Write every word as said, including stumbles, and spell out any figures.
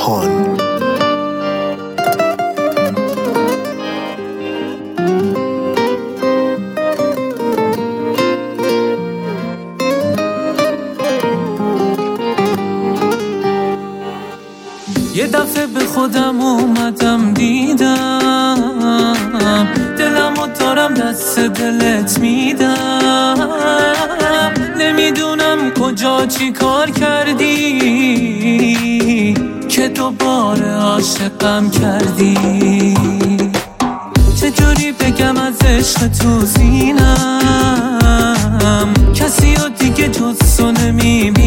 جهان. یه دفعه به خودم اومدم دیدم دلمو دارم دست دلت میدم، نمیدونم کجا چی کار کردی که دوباره عاشقم کردی. چجوری بگم از عشق تو سینم، کسی رو دیگه جز تو نمیبینم.